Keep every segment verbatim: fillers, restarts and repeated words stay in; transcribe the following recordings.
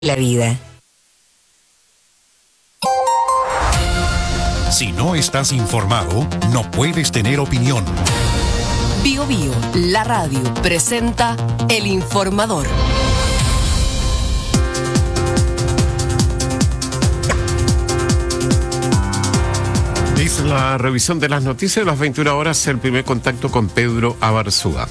la vida. Si no estás informado, no puedes tener opinión. Bio Bio, la radio, presenta El Informador. Es la revisión de las noticias de las veintiuna horas, el primer contacto con Pedro Abarzúa.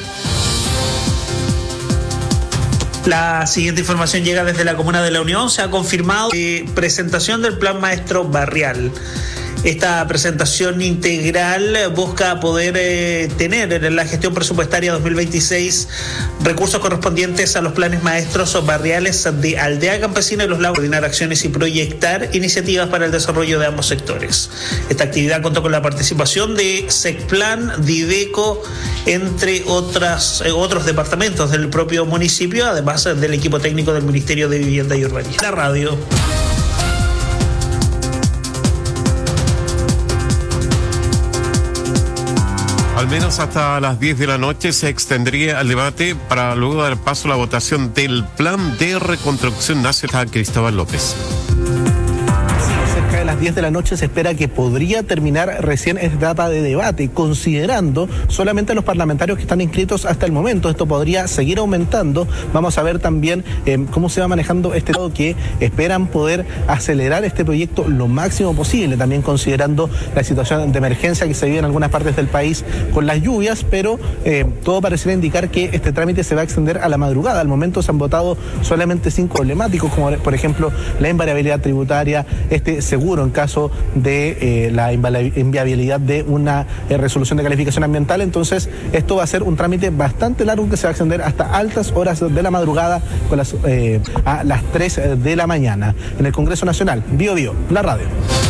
La siguiente información llega desde la Comuna de La Unión. Se ha confirmado eh, presentación del Plan Maestro Barrial. Esta presentación integral busca poder eh, tener en la gestión presupuestaria dos mil veintiséis recursos correspondientes a los planes maestros barriales de Aldea Campesina y Los Lagos, coordinar acciones y proyectar iniciativas para el desarrollo de ambos sectores. Esta actividad contó con la participación de SECPLAN, Dideco, entre otras, eh, otros departamentos del propio municipio, además del equipo técnico del Ministerio de Vivienda y Urbanismo. La radio. Al menos hasta las diez de la noche se extendría el debate para luego dar paso a la votación del Plan de Reconstrucción Nacional. Cristóbal López. Cerca de las diez de la noche se espera que podría terminar recién esta etapa de debate, considerando solamente los parlamentarios que están inscritos hasta el momento. Esto podría seguir aumentando. Vamos a ver también eh, cómo se va manejando este lado, que esperan poder acelerar este proyecto lo máximo posible, también considerando la situación de emergencia que se vive en algunas partes del país con las lluvias, pero eh, todo pareciera indicar que este trámite se va a extender a la madrugada. Al momento se han votado solamente cinco problemáticos, como por ejemplo la invariabilidad tributaria, este seguro en caso de eh, la inviabilidad de una eh, resolución de calificación ambiental. Entonces esto va a ser un trámite bastante largo que se va a extender hasta altas horas de la madrugada, con las, eh, a las tres de la mañana. En el Congreso Nacional, Bio Bio, la radio.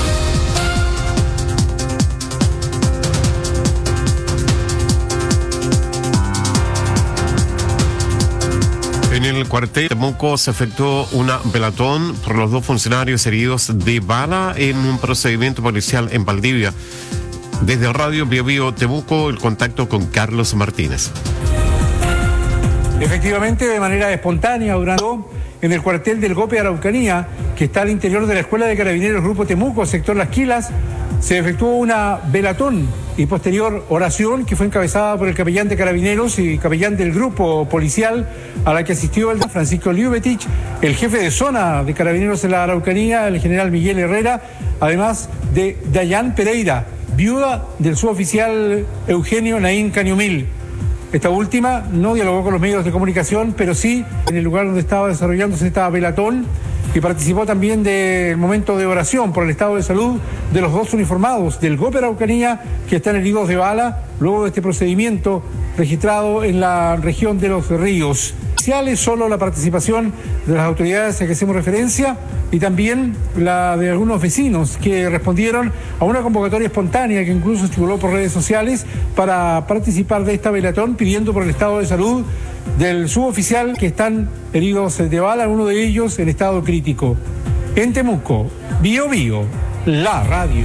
En el cuartel de Temuco se efectuó una velatón por los dos funcionarios heridos de bala en un procedimiento policial en Valdivia. Desde Radio Bio Bio Temuco, el contacto con Carlos Martínez. Efectivamente, de manera espontánea, durante en el cuartel del Gope Araucanía, que está al interior de la Escuela de Carabineros Grupo Temuco, sector Las Quilas, se efectuó una velatón y posterior oración que fue encabezada por el capellán de Carabineros y capellán del grupo policial, a la que asistió el Francisco Liubetich, el jefe de zona de Carabineros de la Araucanía, el general Miguel Herrera, además de Dayan Pereira, viuda del suboficial Eugenio Naín Cañumil. Esta última no dialogó con los medios de comunicación, pero sí en el lugar donde estaba desarrollándose esta velatón, y participó también del momento de oración por el estado de salud de los dos uniformados del Gope Araucanía que están heridos de bala luego de este procedimiento registrado en la región de Los Ríos. Es solo la participación de las autoridades a que hacemos referencia y también la de algunos vecinos que respondieron a una convocatoria espontánea que incluso circuló por redes sociales para participar de esta velatón, pidiendo por el estado de salud del suboficial que están heridos de bala, uno de ellos en estado crítico. En Temuco, Bio Bio, la radio.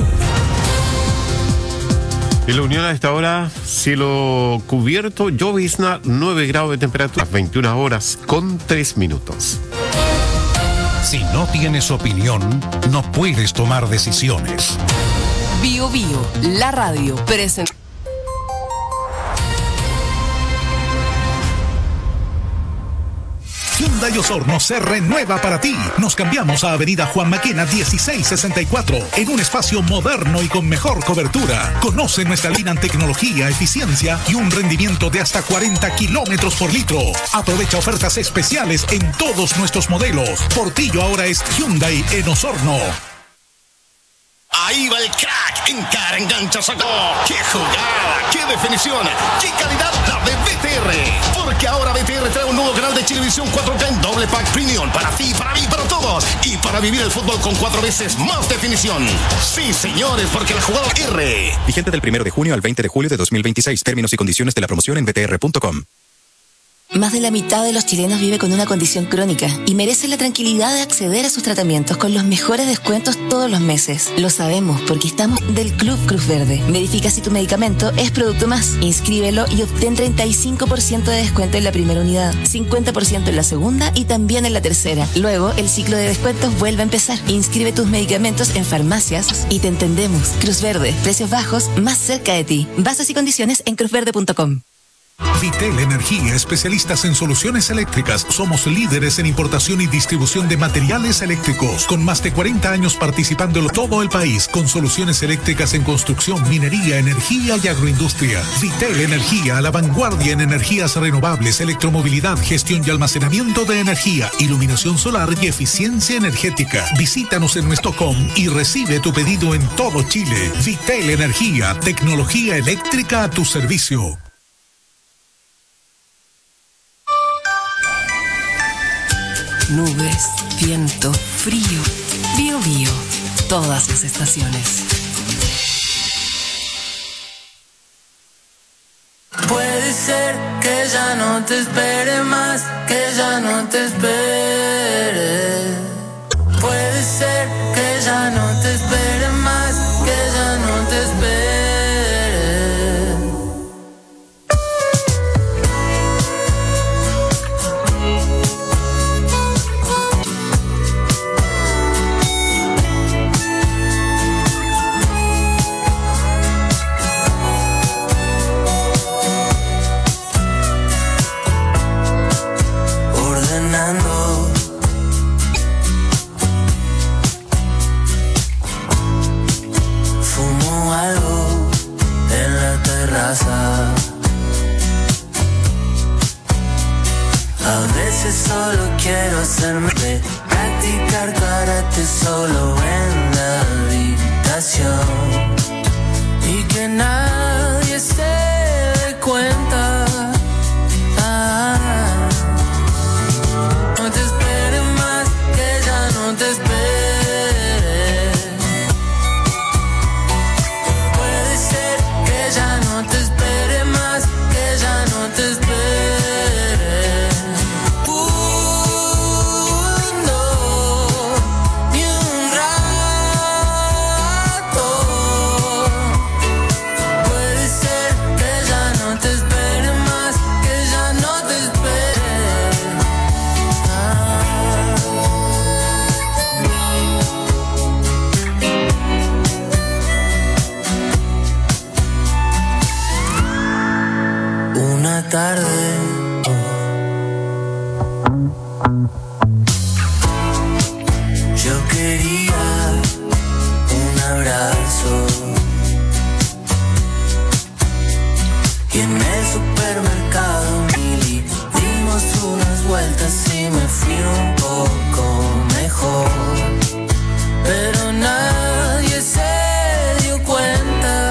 En La Unión a esta hora, cielo cubierto, llovizna, nueve grados de temperatura, veintiuna horas con tres minutos. Si no tienes opinión, no puedes tomar decisiones. Bio Bio, la radio, presenta. Hyundai Osorno se renueva para ti. Nos cambiamos a Avenida Juan Maquena dieciséis sesenta y cuatro en un espacio moderno y con mejor cobertura. Conoce nuestra línea en tecnología, eficiencia y un rendimiento de hasta cuarenta kilómetros por litro. Aprovecha ofertas especiales en todos nuestros modelos. Portillo ahora es Hyundai en Osorno. Ahí va el crack, encara, engancha, sacó. ¡Qué jugada! ¡Qué definición! ¡Qué calidad la de B T R! Porque ahora B T R trae un nuevo canal de Chilevisión cuatro K en doble pack premium para ti, para mí, para todos. Y para vivir el fútbol con cuatro veces más definición. Sí, señores, porque la jugada R. Vigente del primero de junio al veinte de julio de dos mil veintiséis. Términos y condiciones de la promoción en b t r punto com. Más de la mitad de los chilenos vive con una condición crónica y merece la tranquilidad de acceder a sus tratamientos con los mejores descuentos todos los meses. Lo sabemos porque estamos del Club Cruz Verde. Verifica si tu medicamento es Producto Más. Inscríbelo y obtén treinta y cinco por ciento de descuento en la primera unidad, cincuenta por ciento en la segunda y también en la tercera. Luego, el ciclo de descuentos vuelve a empezar. Inscribe tus medicamentos en farmacias y te entendemos. Cruz Verde, precios bajos, más cerca de ti. Bases y condiciones en cruz verde punto com. Vitel Energía, especialistas en soluciones eléctricas. Somos líderes en importación y distribución de materiales eléctricos, con más de cuarenta años participando en todo el país, con soluciones eléctricas en construcción, minería, energía y agroindustria. Vitel Energía, a la vanguardia en energías renovables, electromovilidad, gestión y almacenamiento de energía, iluminación solar y eficiencia energética. Visítanos en nuestro com y recibe tu pedido en todo Chile. Vitel Energía, tecnología eléctrica a tu servicio. Nubes, viento, frío, Bío Bío, todas las estaciones. Puede ser que ya no te espere más, que ya no te espere. Puede ser que ya no te espere más, que ya no te espere. Fumo algo en la terraza. A veces solo quiero hacerme de practicar karate solo en la habitación y que nadie se dé cuenta. Ah, no te esperes más, que ya no te esperes. Puede ser que ya no te espere más, que ya no te espere. Tarde yo quería un abrazo y en el supermercado Mili dimos unas vueltas y me fui un poco mejor, pero nadie se dio cuenta.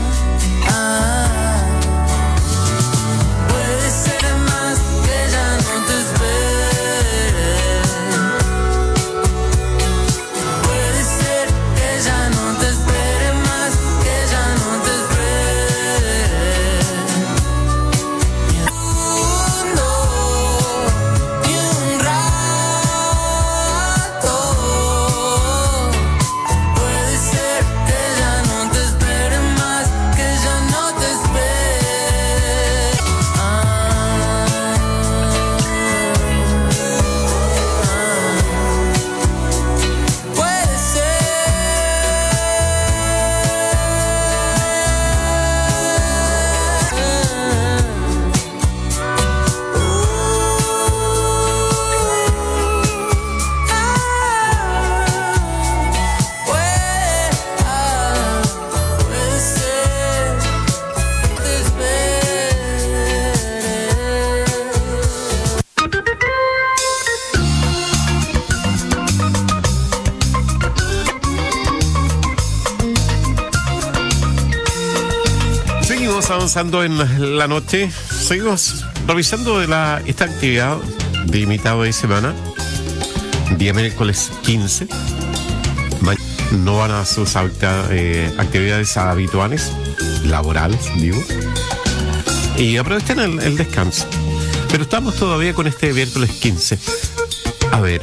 Avanzando en la noche, seguimos revisando de la, esta actividad de mitad de semana, día miércoles quince. No van a sus eh, actividades habituales, laborales, digo, y aprovechen el, el descanso. Pero estamos todavía con este miércoles quince. A ver,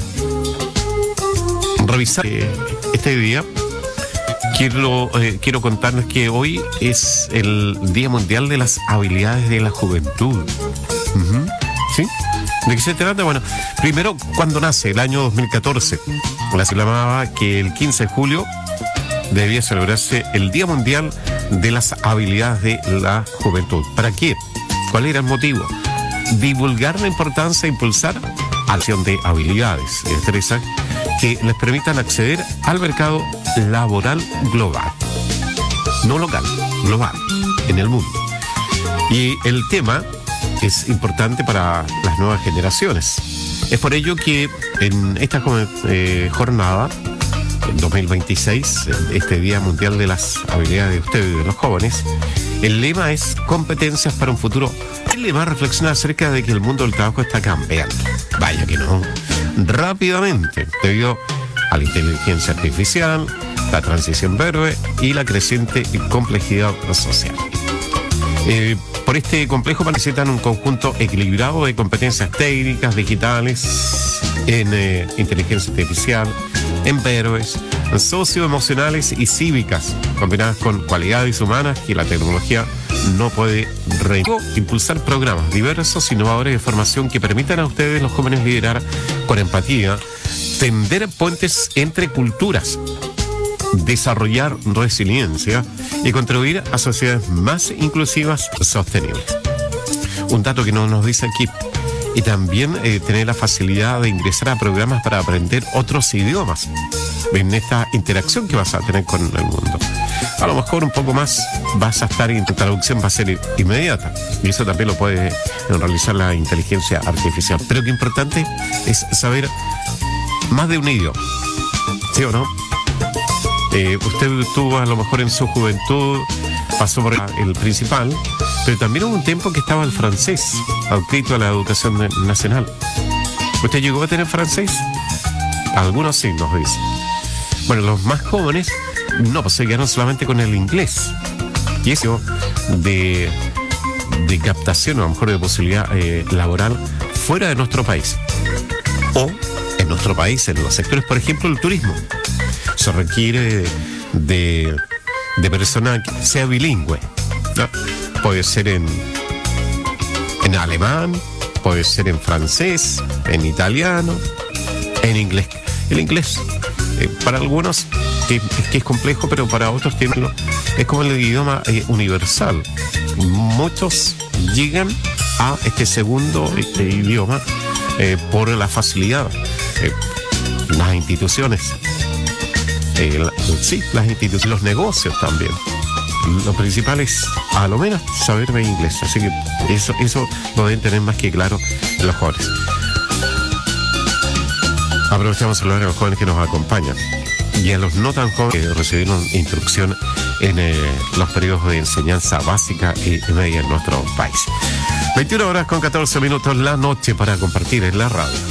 revisar eh, este día. Quiero, eh, quiero contarles que hoy es el Día Mundial de las Habilidades de la Juventud. Uh-huh. ¿Sí? ¿De qué se trata? Bueno, primero, cuando nace, el año dos mil catorce, la se llamaba que el quince de julio debía celebrarse el Día Mundial de las Habilidades de la Juventud. ¿Para qué? ¿Cuál era el motivo? Divulgar la importancia de impulsar acción de habilidades y destrezas que les permitan acceder al mercado laboral global, no local, global, en el mundo. Y el tema es importante para las nuevas generaciones. Es por ello que en esta eh, jornada, en dos mil veintiséis, este Día Mundial de las Habilidades de ustedes y de los jóvenes, el lema es competencias para un futuro. El lema reflexiona acerca de que el mundo del trabajo está cambiando. Vaya que no. Rápidamente, debido a la inteligencia artificial, la transición verde y la creciente complejidad social. Eh, por este complejo necesitan un conjunto equilibrado de competencias técnicas, digitales, en eh, inteligencia artificial, en héroes, socioemocionales y cívicas, combinadas con cualidades humanas que la tecnología no puede re... Impulsar programas diversos, innovadores de formación que permitan a ustedes, los jóvenes, liderar con empatía, tender puentes entre culturas, desarrollar resiliencia y contribuir a sociedades más inclusivas y sostenibles. Un dato que no nos dice aquí. Y también eh, tener la facilidad de ingresar a programas para aprender otros idiomas en esta interacción que vas a tener con el mundo. A lo mejor un poco más vas a estar y tu traducción va a ser inmediata, y eso también lo puede realizar la inteligencia artificial. Pero lo importante es saber más de un idioma, ¿sí o no? Eh, usted tuvo a lo mejor en su juventud, pasó por el principal, pero también hubo un tiempo que estaba el francés adscrito a la educación nacional. ¿Usted llegó a tener francés? Algunos sí, nos dicen. Bueno, los más jóvenes no, pues se quedaron solamente con el inglés. Y eso de, de captación, a lo mejor de posibilidad eh, laboral fuera de nuestro país. O en nuestro país, en los sectores, por ejemplo, el turismo. Se requiere de, de persona que sea bilingüe, ¿no? Puede ser en, en alemán, puede ser en francés, en italiano, en inglés. El inglés, eh, para algunos que, que es complejo, pero para otros tiene, es como el idioma eh, universal. Muchos llegan a este segundo este idioma eh, por la facilidad. Eh, las instituciones, eh, la, sí, las instituciones, los negocios también. Lo principal es, a lo menos, saber de inglés. Así que eso, eso lo deben tener más que claro los jóvenes. Aprovechamos a saludar a los jóvenes que nos acompañan y a los no tan jóvenes que recibieron instrucción en eh, los periodos de enseñanza básica y media en nuestro país. veintiuna horas con catorce minutos la noche para compartir en la radio.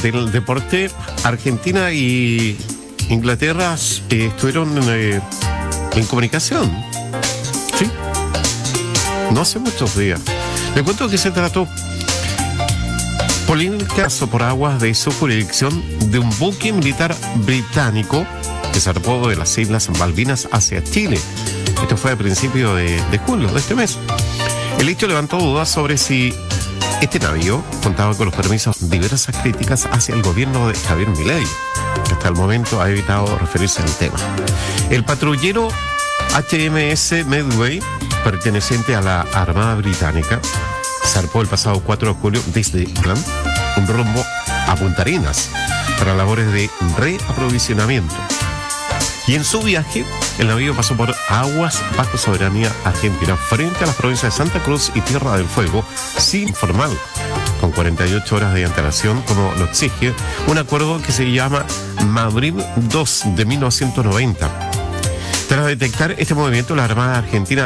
del deporte, Argentina y Inglaterra eh, estuvieron eh, en comunicación. Sí. No hace muchos días. Le cuento que se trató polémica por aguas de su jurisdicción de un buque militar británico que zarpó de las Islas Malvinas hacia Chile. Esto fue a principios de, de julio de este mes. El hecho levantó dudas sobre si este navío contaba con los permisos, diversas críticas hacia el gobierno de Javier Milei, que hasta el momento ha evitado referirse al tema. El patrullero H M S Medway, perteneciente a la Armada Británica, zarpó el pasado cuatro de julio desde Irlanda, un rumbo a Punta Arenas para labores de reaprovisionamiento. Y en su viaje, el navío pasó por aguas bajo soberanía argentina frente a las provincias de Santa Cruz y Tierra del Fuego, sin formal, con cuarenta y ocho horas de antelación, como lo exige un acuerdo que se llama Madrid dos de mil novecientos noventa. Tras detectar este movimiento, la Armada Argentina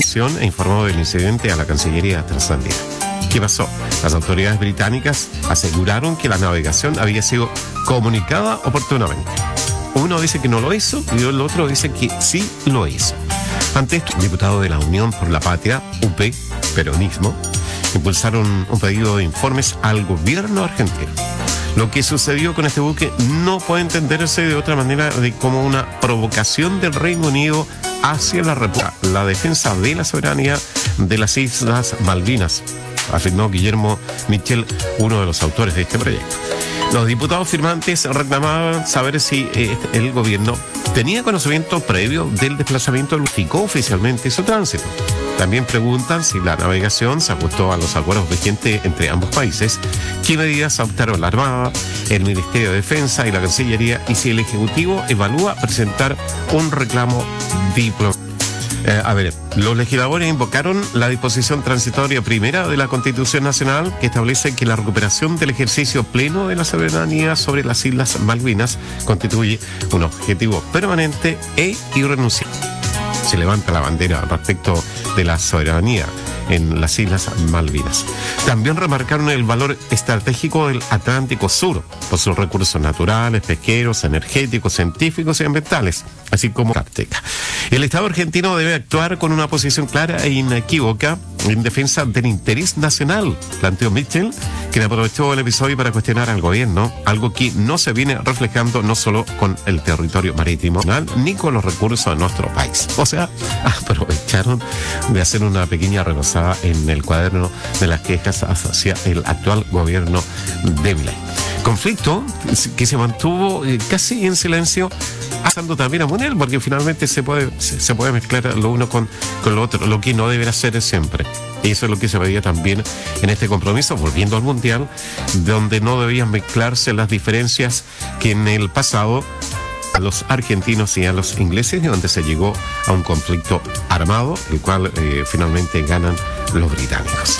e informó del incidente a la Cancillería trasandina. ¿Qué pasó? Las autoridades británicas aseguraron que la navegación había sido comunicada oportunamente. Uno dice que no lo hizo y el otro dice que sí lo hizo. Ante esto, el diputado de la Unión por la Patria, U P, peronismo, impulsaron un pedido de informes al gobierno argentino. Lo que sucedió con este buque no puede entenderse de otra manera de como una provocación del Reino Unido hacia la República, la defensa de la soberanía de las Islas Malvinas, afirmó Guillermo Michel, uno de los autores de este proyecto. Los diputados firmantes reclamaban saber si eh, el gobierno tenía conocimiento previo del desplazamiento, justificó oficialmente su tránsito. También preguntan si la navegación se ajustó a los acuerdos vigentes entre ambos países, qué medidas adoptaron la Armada, el Ministerio de Defensa y la Cancillería, y si el Ejecutivo evalúa presentar un reclamo diplomático. Eh, a ver, los legisladores invocaron la disposición transitoria primera de la Constitución Nacional, que establece que la recuperación del ejercicio pleno de la soberanía sobre las Islas Malvinas constituye un objetivo permanente e irrenunciable. Se levanta la bandera respecto de la soberanía en las Islas Malvinas. También remarcaron el valor estratégico del Atlántico Sur, por sus recursos naturales, pesqueros, energéticos, científicos y ambientales, así como Ártica. El Estado argentino debe actuar con una posición clara e inequívoca en defensa del interés nacional, planteó Mitchell, quien aprovechó el episodio para cuestionar al gobierno, algo que no se viene reflejando no solo con el territorio marítimo ni con los recursos de nuestro país. O sea, aprovecharon de hacer una pequeña renosada en el cuaderno de las quejas hacia el actual gobierno de Milei. Conflicto que se mantuvo eh, casi en silencio, pasando también a Munel, porque finalmente se puede, se, se puede mezclar lo uno con, con lo otro, lo que no deberá ser siempre. Y eso es lo que se pedía también en este compromiso, volviendo al Mundial, donde no debían mezclarse las diferencias que en el pasado a los argentinos y a los ingleses, donde se llegó a un conflicto armado, el cual eh, finalmente ganan los británicos.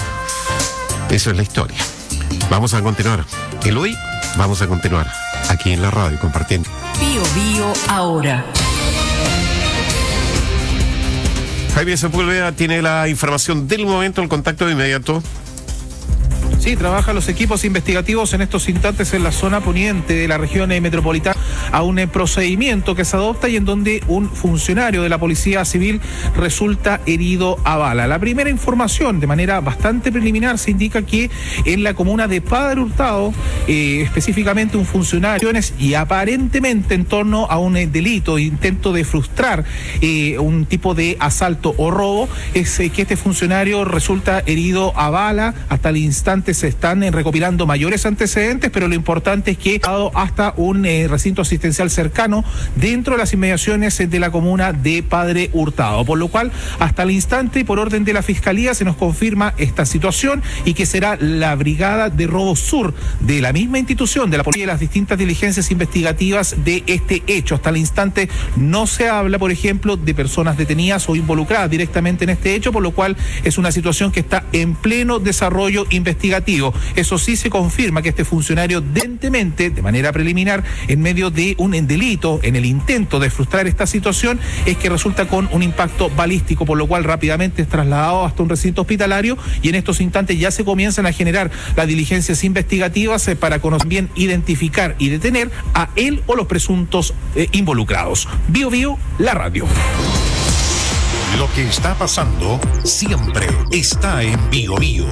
Eso es la historia. Vamos a continuar. El hoy vamos a continuar aquí en la radio compartiendo. Bio Bio ahora. Javier Sepúlveda tiene la información del momento, el contacto de inmediato. Sí, trabajan los equipos investigativos en estos instantes en la zona poniente de la región metropolitana a un procedimiento que se adopta y en donde un funcionario de la Policía Civil resulta herido a bala. La primera información, de manera bastante preliminar, se indica que en la comuna de Padre Hurtado, eh, específicamente un funcionario, y aparentemente en torno a un eh, delito, intento de frustrar eh, un tipo de asalto o robo, es eh, que este funcionario resulta herido a bala. Hasta el instante se están eh, recopilando mayores antecedentes, pero lo importante es que ha dado hasta un eh, recinto asistencial cercano dentro de las inmediaciones eh, de la comuna de Padre Hurtado, por lo cual hasta el instante, por orden de la Fiscalía, se nos confirma esta situación y que será la Brigada de Robo Sur de la misma institución, de la Policía, y las distintas diligencias investigativas de este hecho. Hasta el instante no se habla, por ejemplo, de personas detenidas o involucradas directamente en este hecho, por lo cual es una situación que está en pleno desarrollo investigativo negativo. Eso sí, se confirma que este funcionario dentemente, de manera preliminar, en medio de un delito, en el intento de frustrar esta situación, es que resulta con un impacto balístico, por lo cual rápidamente es trasladado hasta un recinto hospitalario y en estos instantes ya se comienzan a generar las diligencias investigativas eh, para conocer bien, identificar y detener a él o los presuntos eh, involucrados. Bio Bio, la radio. Lo que está pasando siempre está en Bio Bio.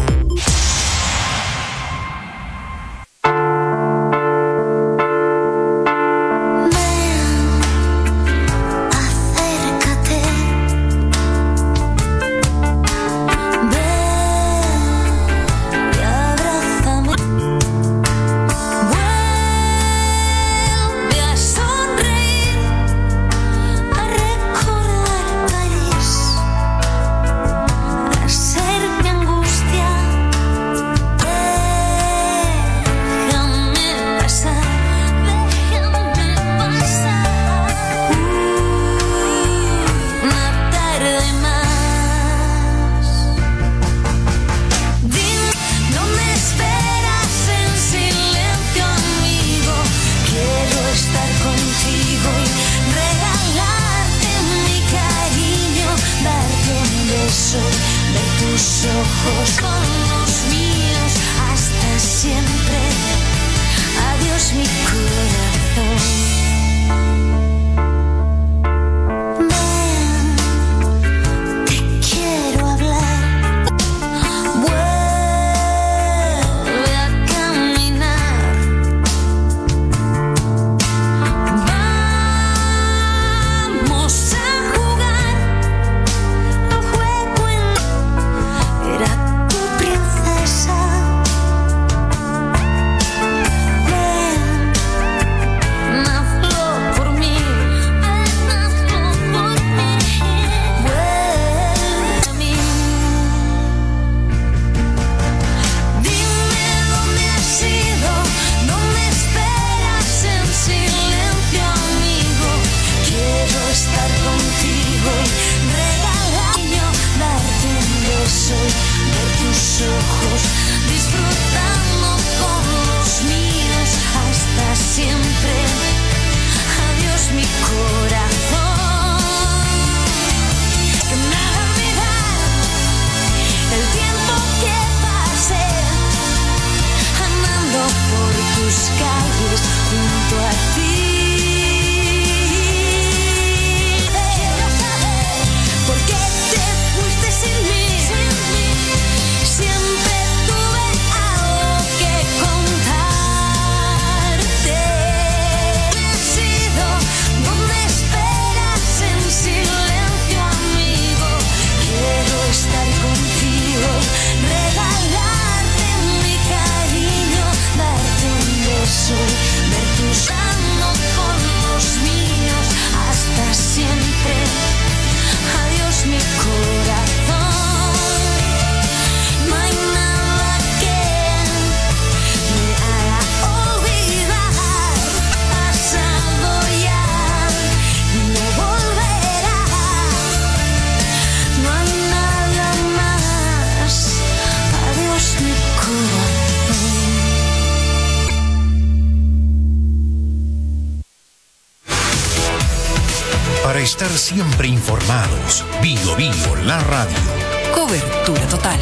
Estar siempre informados. Bio Bio, la radio. Cobertura total.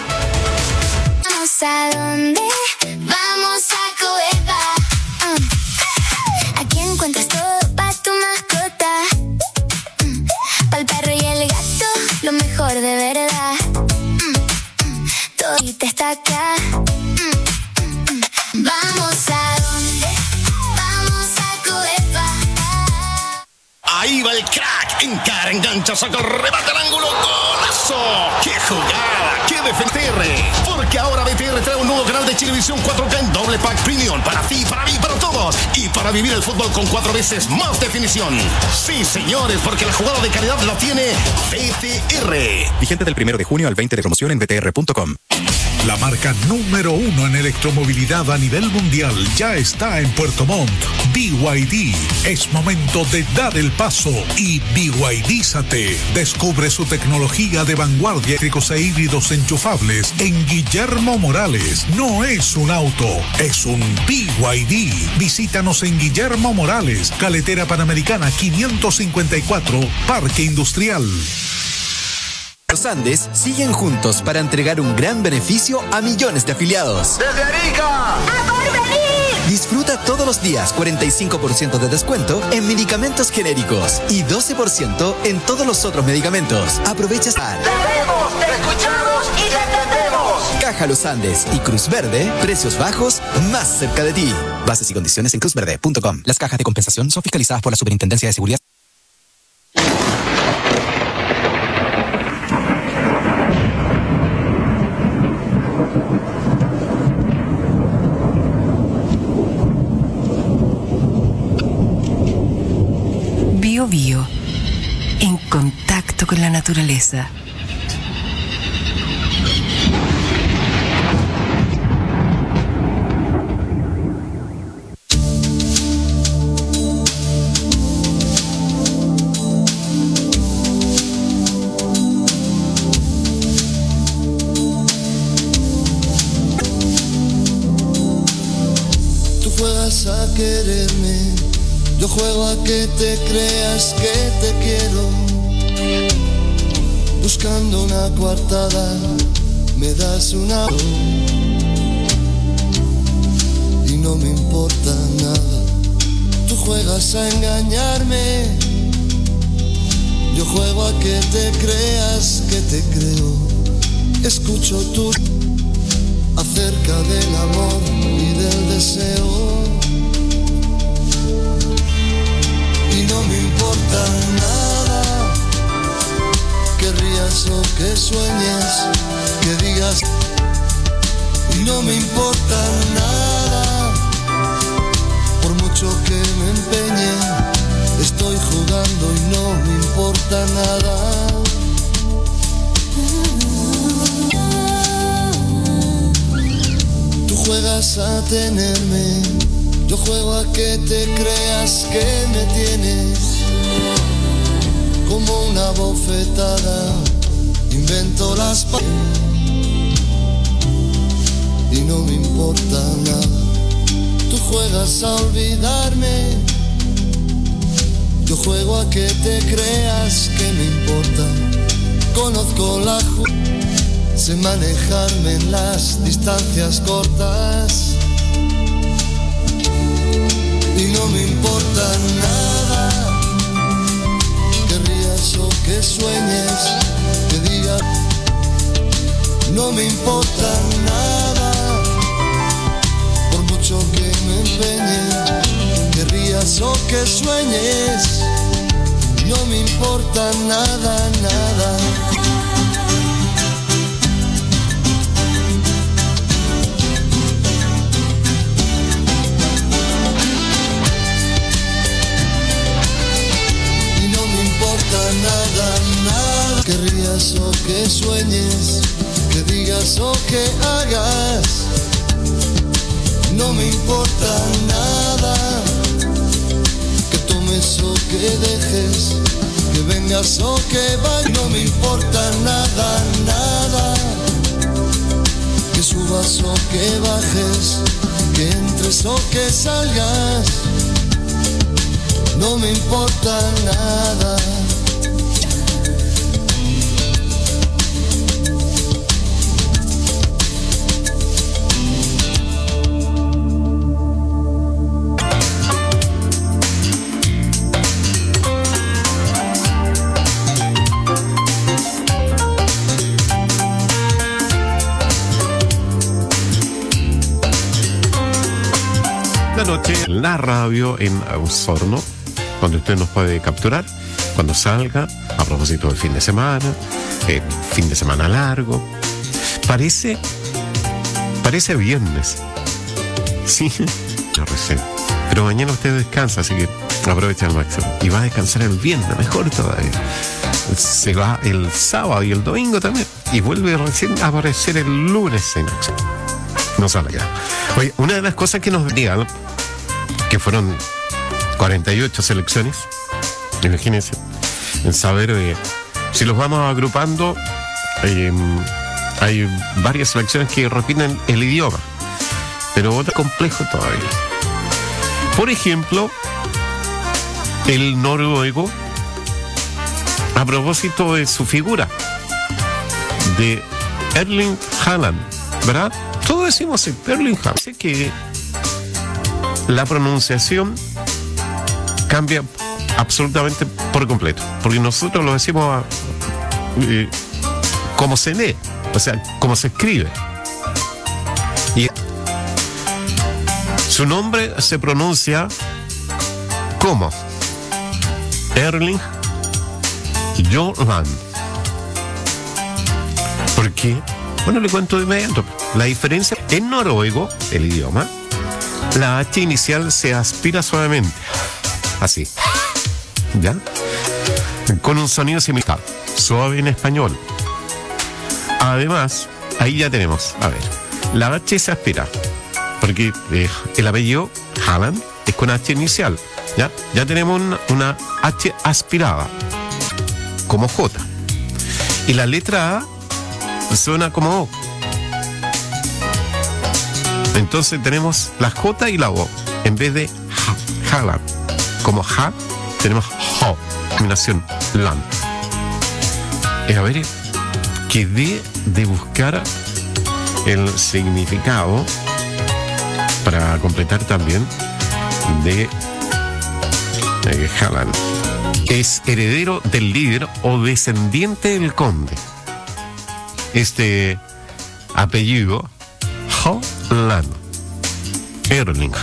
Vamos a dónde, vamos a Coeva. Uh. Aquí encuentras todo para tu mascota. Uh. Para el perro y el gato, lo mejor de verdad. Uh. Todo está acá. Uh. Vamos a dónde, vamos a Coeva. Ahí va el crack, encara, engancha, saca, rebate al ángulo, golazo. ¡Qué jugada! ¡Qué de B T R! Porque ahora B T R trae un nuevo canal de Chilevisión cuatro K en doble pack premium para ti, para mí, para todos. Y para vivir el fútbol con cuatro veces más definición. Sí, señores, porque la jugada de calidad la tiene B T R. Vigente del primero de junio al veinte de promoción en b t r punto com. La marca número uno en electromovilidad a nivel mundial ya está en Puerto Montt. B Y D. Es momento de dar el paso y B Y D-zate. Descubre su tecnología de vanguardia, eléctricos e híbridos enchufables en Guillermo Morales. No es un auto, es un B Y D. Visítanos en Guillermo Morales, Carretera Panamericana quinientos cincuenta y cuatro, Parque Industrial. Los Andes siguen juntos para entregar un gran beneficio a millones de afiliados. ¡Desde Arica! ¡A Porvenir! Disfruta todos los días cuarenta y cinco por ciento de descuento en medicamentos genéricos y doce por ciento en todos los otros medicamentos. Aprovecha. ¡Te vemos, te escuchamos y te entendemos! Caja Los Andes y Cruz Verde, precios bajos más cerca de ti. Bases y condiciones en cruz verde punto com. Las cajas de compensación son fiscalizadas por la Superintendencia de Seguridad. Bio Bio, en contacto con la naturaleza. Tú juegas a quererme, yo juego a que te creas que te quiero. Buscando una coartada, me das una y no me importa nada. Tú juegas a engañarme, yo juego a que te creas que te creo. Escucho tu acerca del amor y del deseo. Y no me importa nada, que rías o que sueñes, que digas. Y no me importa nada, por mucho que me empeñe, estoy jugando y no me importa nada. Tú juegas a tenerme, yo juego a que te creas que me tienes. Como una bofetada, invento las pa- y no me importa nada. Tú juegas a olvidarme, yo juego a que te creas que me importa. Conozco la ju- sé manejarme en las distancias cortas. Y no me importa nada, que rías o que sueñes, que digas. No me importa nada, por mucho que me empeñe, que rías o que sueñes. No me importa nada, nada. Nada, nada, que rías o que sueñes, que digas o que hagas. No me importa nada, que tomes o que dejes, que vengas o que vayas. No me importa nada, nada, que subas o que bajes, que entres o que salgas. No me importa nada. Noche en la radio en Osorno, donde usted nos puede capturar cuando salga, a propósito del fin de semana, eh, fin de semana largo. Parece, parece viernes. Sí, no recién. Pero mañana usted descansa, así que aprovecha al máximo. Y va a descansar el viernes, mejor todavía. Se va el sábado y el domingo también. y vuelve recién a aparecer el lunes en acción. No sale ya. Oye, una de las cosas que nos digan, que fueron cuarenta y ocho selecciones, imagínense, en saber eh, si los vamos agrupando, eh, hay varias selecciones que repiten el idioma, pero otro complejo todavía. Por ejemplo, el noruego, a propósito de su figura, de Erling Haaland, ¿verdad? Todos decimos Erling Haaland. Dice que la pronunciación cambia absolutamente por completo, porque nosotros lo decimos eh, como se lee, o sea, como se escribe. Y su nombre se pronuncia como Erling Haaland. ¿Por qué? Bueno, le cuento de inmediato. La diferencia en noruego, el idioma, la H inicial se aspira suavemente, así, ¿ya? Con un sonido similar, suave en español. Además, ahí ya tenemos, a ver, la H se aspira, porque eh, el apellido Haaland es con H inicial, ¿ya? Ya tenemos una, una H aspirada, como J. Y la letra A suena como O. Entonces tenemos la J y la O, en vez de ha, Haaland. Como Ja, tenemos Ho, combinación Land. Eh, a ver, quedé de buscar el significado para completar también de eh, Haaland. Es heredero del líder o descendiente del conde. Este apellido, Haaland, Erling.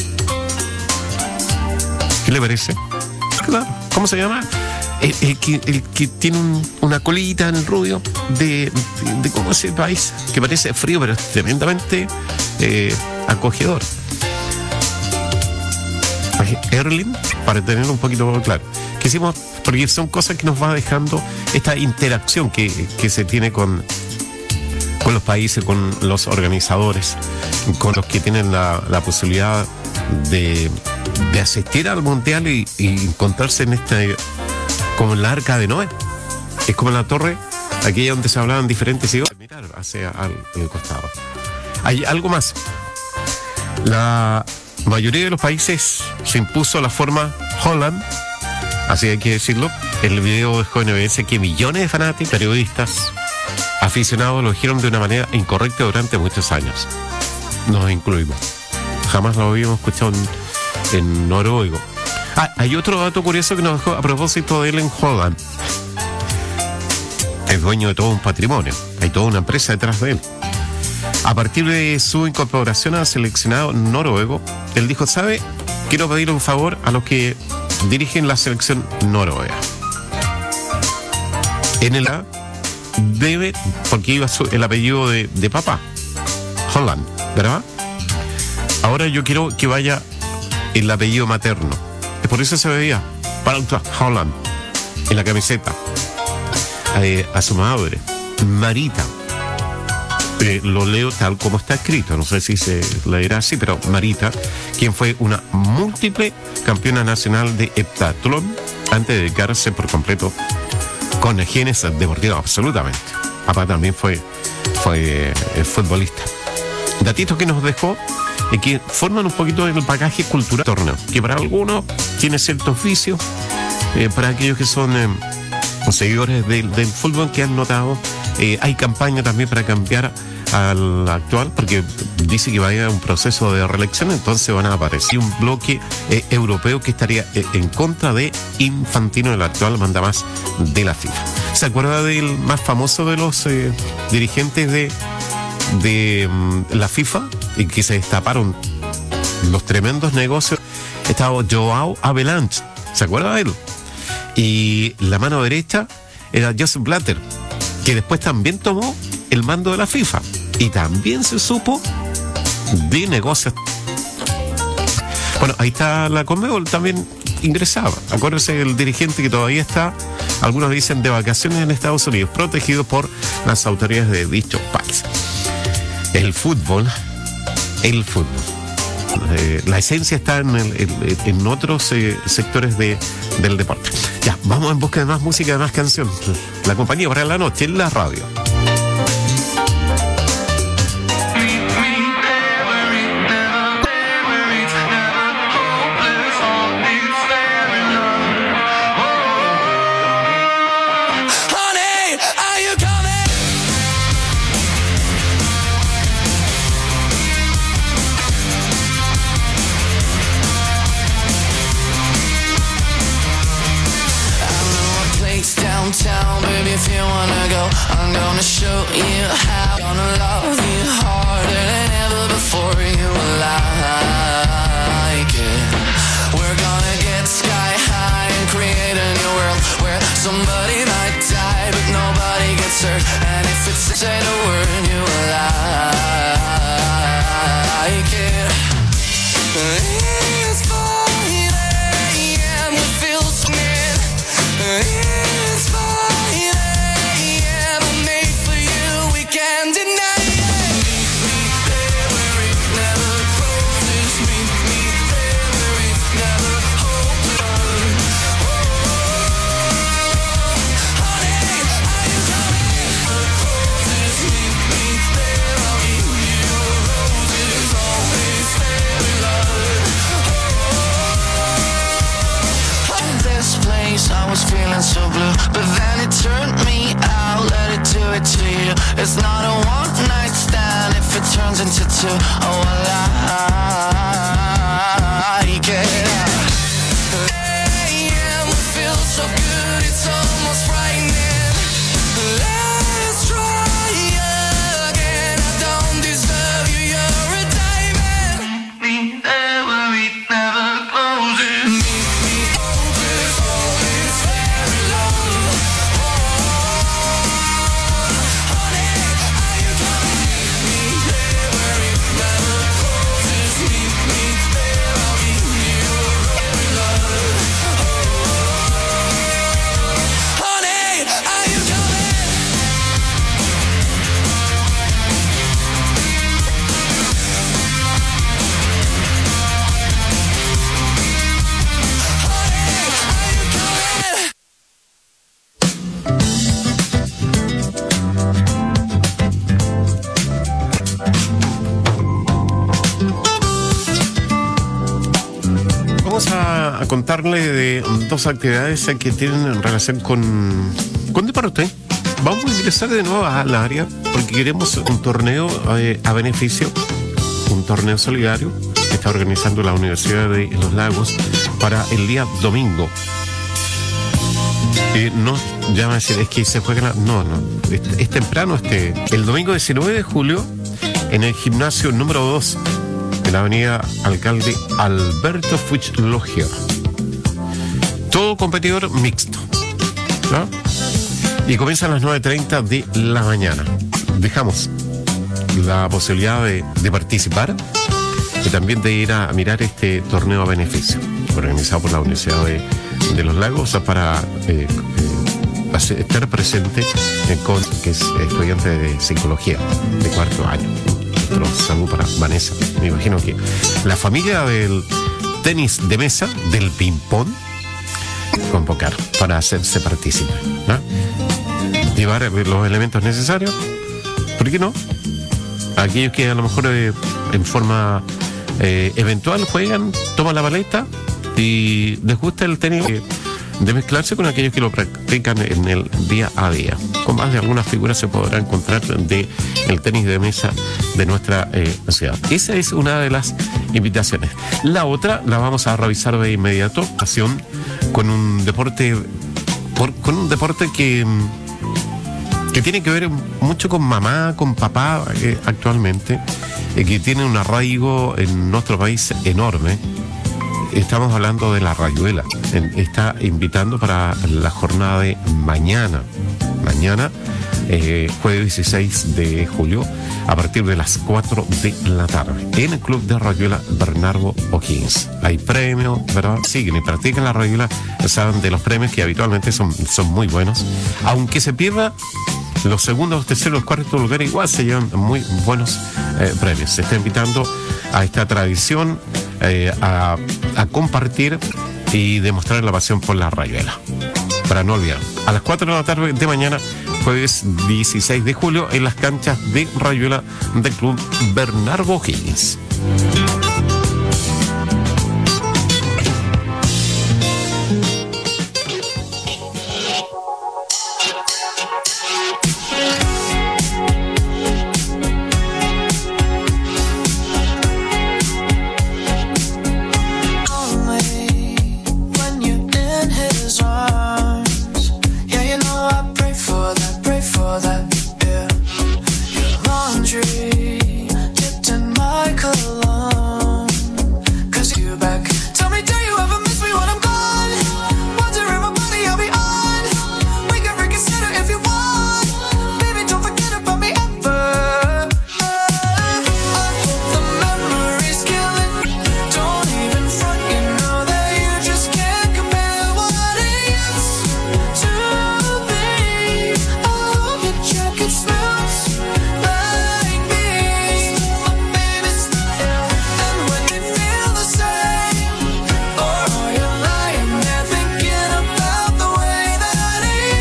¿Qué le parece? Claro, ¿cómo se llama? El, el, que, el que tiene un, una colita en el rubio de, de, de cómo es ese país, que parece frío, pero es tremendamente eh, acogedor. Erling, para tenerlo un poquito claro. Que hicimos, porque son cosas que nos va dejando esta interacción que, que se tiene con, con los países, con los organizadores, con los que tienen la, la posibilidad de, de asistir al mundial y, y encontrarse en este, como en la arca de Noé. Es como en la torre, aquella donde se hablaban diferentes idiomas. Mirar hacia al, el costado. Hay algo más. La mayoría de los países se impuso la forma Holland, así hay que decirlo. El video dejó en evidencia que millones de fanáticos, periodistas, aficionados lo dijeron de una manera incorrecta durante muchos años. Nos incluimos. Jamás lo habíamos escuchado en, en noruego. Ah, hay otro dato curioso que nos dejó a propósito de Erling Haaland. Es dueño de todo un patrimonio. Hay toda una empresa detrás de él. A partir de su incorporación al seleccionado noruego, él dijo, ¿sabe? Quiero pedirle un favor a los que dirigen la selección noruega. En el A debe, porque iba su, el apellido de, de papá, Haaland, ¿verdad? Ahora yo quiero que vaya el apellido materno. Es por eso se veía Haaland en la camiseta. Eh, a su madre, Marita. Eh, lo leo tal como está escrito, no sé si se leerá así, pero Marita, quien fue una múltiple campeona nacional de heptatlón antes de dedicarse por completo con genes deportivos, absolutamente. Papá también fue, fue eh, futbolista. Datitos que nos dejó y que forman un poquito del bagaje cultural del torneo, que para algunos tiene ciertos vicios, eh, para aquellos que son eh, seguidores del, del fútbol que han notado. Eh, hay campaña también para cambiar al actual, porque dice que va a haber un proceso de reelección, entonces van a aparecer un bloque eh, europeo que estaría eh, en contra de Infantino, el actual mandamás de la FIFA. ¿Se acuerda del más famoso de los eh, dirigentes de, de um, la FIFA y que se destaparon los tremendos negocios? Estaba Joao Havelange, ¿se acuerda de él? Y la mano derecha era Joseph Blatter, que después también tomó el mando de la FIFA y también se supo de negocios. Bueno, ahí está la Conmebol también ingresaba. Acuérdese del dirigente que todavía está algunos dicen de vacaciones en Estados Unidos, protegidos por las autoridades de dicho país. El fútbol, el fútbol. Eh, la esencia está en, el, en, en otros eh, sectores de, del deporte. Ya, vamos en busca de más música, de más canción. La compañía para la noche en la radio. Downtown, baby, if you wanna go, I'm gonna show you how. Gonna love you harder than ever before, you will like it. We're gonna get sky high and create a new world where somebody might die but nobody gets hurt. And if it's say the word, you will like it. It's five a.m. we feel something. It's five a.m. I'm made for you, we can't deny it. Meet me there where it never closes. Meet me there where it's never open. Oh, honey, are you coming? Closes. Meet me there, I'll give you roses. Always fairy love. Oh, this place I was feeling so blue, but then it turned me out, let it do it to you. It's not a one night stand if it turns into two. Oh, I like it. Yeah, we feel so good, it's almost frightening. Let's try again. I don't deserve you, you're a diamond. Meet me there where it never closes. Meet me over, always very low. Honey, are you coming? Meet me there where it never closes. Meet me there, I'll give you very love. Honey, are you coming? Vamos a, a contarle de dos actividades que tienen relación con, con deporte. Vamos a ingresar de nuevo al área porque queremos un torneo eh, a beneficio, un torneo solidario que está organizando la Universidad de Los Lagos para el día domingo. Eh, no, ya van a decir, es que se juega, la, no, no, es, es temprano este, el domingo diecinueve de julio en el gimnasio número dos de la avenida Alcalde Alberto Fuch Logia. Todo competidor mixto, ¿no? Y comienza a las nueve treinta de la mañana. Dejamos la posibilidad de, de participar y también de ir a mirar este torneo a beneficio organizado por la Universidad de, de Los Lagos para eh, eh, estar presente eh, con que es estudiante de psicología de cuarto año. Otro saludo para Vanessa. Me imagino que la familia del tenis de mesa, del ping-pong, convocar para hacerse partícipe, ¿no? Llevar los elementos necesarios, ¿por qué no? Aquellos que a lo mejor eh, en forma eh, eventual juegan, toman la paleta y les gusta el tenis, eh, de mezclarse con aquellos que lo practican en el día a día. Con más de algunas figuras se podrá encontrar de el tenis de mesa de nuestra eh, ciudad. Esa es una de las invitaciones. La otra la vamos a revisar de inmediato, con un deporte, por, con un deporte que que tiene que ver mucho con mamá, con papá eh, actualmente, eh, que tiene un arraigo en nuestro país enorme. Estamos hablando de la rayuela. Está invitando para la jornada de mañana. Mañana eh, jueves dieciséis de julio, a partir de las cuatro de la tarde, en el Club de Rayuela Bernardo O'Higgins. Hay premios, ¿verdad? Siguen y practican la rayuela, saben de los premios que habitualmente son, son muy buenos. Aunque se pierda, los segundos, los terceros, los cuartos lugares igual se llevan muy buenos eh, premios. Se está invitando a esta tradición eh, a, a compartir y demostrar la pasión por la rayuela. Para no olvidar, a las cuatro de la tarde de mañana, jueves dieciséis de julio, en las canchas de rayuela del Club Bernardo O'Higgins.